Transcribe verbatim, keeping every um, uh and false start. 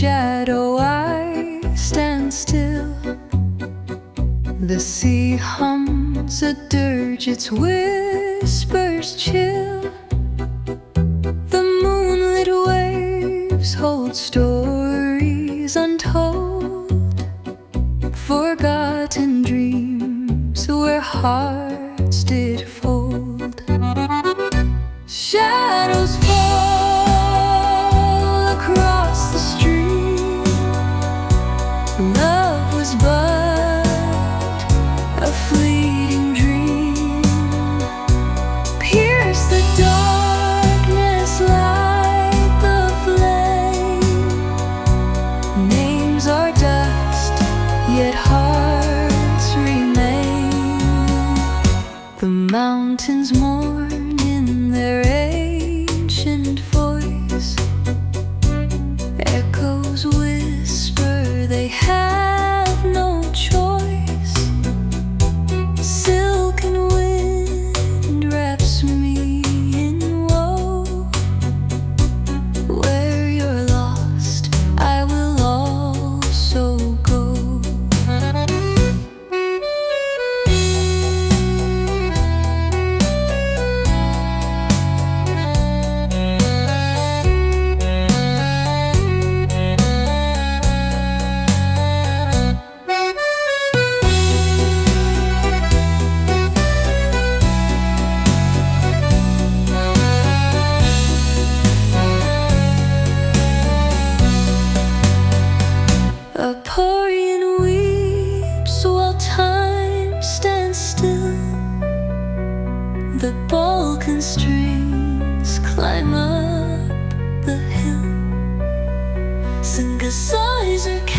shadow I stand still. The sea hums a dirge, its whispers chill. The moonlit waves hold stories untold, forgotten dreams where hearts did fold. Shadows fall across the stream. Love was but a fleeting dream. Pierce the darkness, light the flame. Names are dust, yet hearts remain. The mountains mourn in their ancient voice. Echoes whisper they have no choice. Silken wind wraps me in woe. Where you're lost, I will also go. A Porian weeps while time stands still. The Balkan strings climb up the hill. Synthesizer